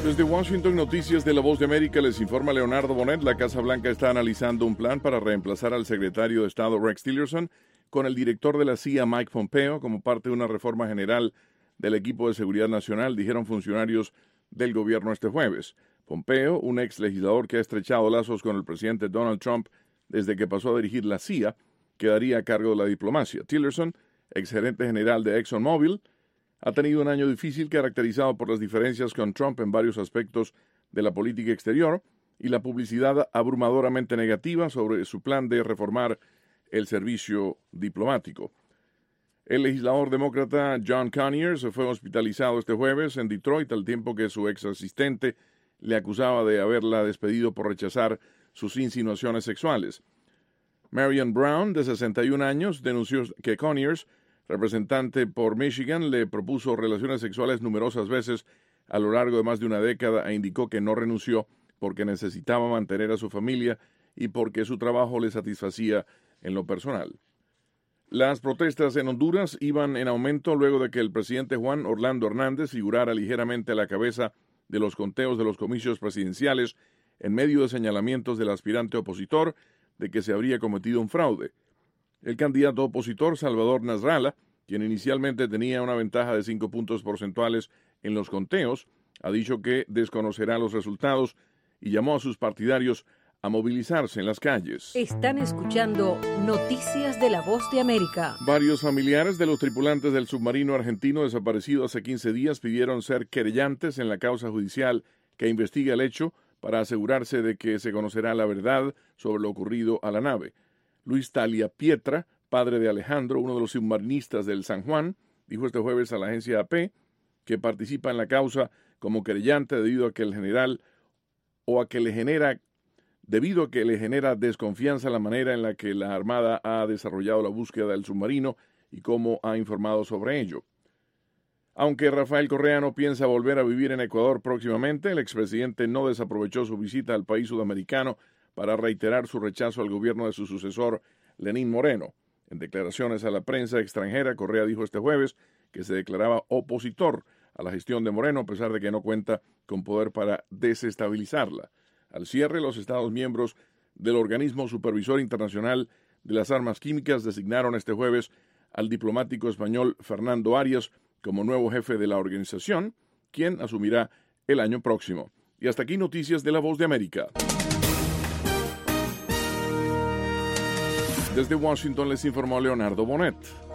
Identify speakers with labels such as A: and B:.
A: Desde Washington, Noticias de La Voz de América, les informa Leonardo Bonet. La Casa Blanca está analizando un plan para reemplazar al secretario de Estado Rex Tillerson con el director de la CIA Mike Pompeo como parte de una reforma general del equipo de seguridad nacional, dijeron funcionarios del gobierno este jueves. Pompeo, un ex legislador que ha estrechado lazos con el presidente Donald Trump desde que pasó a dirigir la CIA, quedaría a cargo de la diplomacia. Tillerson, ex gerente general de ExxonMobil, ha tenido un año difícil caracterizado por las diferencias con Trump en varios aspectos de la política exterior y la publicidad abrumadoramente negativa sobre su plan de reformar el servicio diplomático. El legislador demócrata John Conyers fue hospitalizado este jueves en Detroit al tiempo que su ex asistente le acusaba de haberla despedido por rechazar sus insinuaciones sexuales. Marion Brown, de 61 años, denunció que Conyers, representante por Michigan, le propuso relaciones sexuales numerosas veces a lo largo de más de una década e indicó que no renunció porque necesitaba mantener a su familia y porque su trabajo le satisfacía en lo personal. Las protestas en Honduras iban en aumento luego de que el presidente Juan Orlando Hernández figurara ligeramente a la cabeza de los conteos de los comicios presidenciales en medio de señalamientos del aspirante opositor de que se habría cometido un fraude. El candidato opositor Salvador Nasralla, quien inicialmente tenía una ventaja de 5 puntos porcentuales en los conteos, ha dicho que desconocerá los resultados y llamó a sus partidarios a movilizarse en las calles.
B: Están escuchando Noticias de La Voz de América.
A: Varios familiares de los tripulantes del submarino argentino desaparecido hace 15 días pidieron ser querellantes en la causa judicial que investiga el hecho para asegurarse de que se conocerá la verdad sobre lo ocurrido a la nave. Luis Talia Pietra, padre de Alejandro, uno de los submarinistas del San Juan, dijo este jueves a la agencia AP que participa en la causa como querellante debido a que le genera desconfianza la manera en la que la Armada ha desarrollado la búsqueda del submarino y cómo ha informado sobre ello. Aunque Rafael Correa no piensa volver a vivir en Ecuador próximamente, el expresidente no desaprovechó su visita al país sudamericano para reiterar su rechazo al gobierno de su sucesor, Lenín Moreno. En declaraciones a la prensa extranjera, Correa dijo este jueves que se declaraba opositor a la gestión de Moreno, a pesar de que no cuenta con poder para desestabilizarla. Al cierre, los Estados miembros del Organismo Supervisor Internacional de las Armas Químicas designaron este jueves al diplomático español Fernando Arias como nuevo jefe de la organización, quien asumirá el año próximo. Y hasta aquí Noticias de La Voz de América. Desde Washington les informó Leonardo Bonet.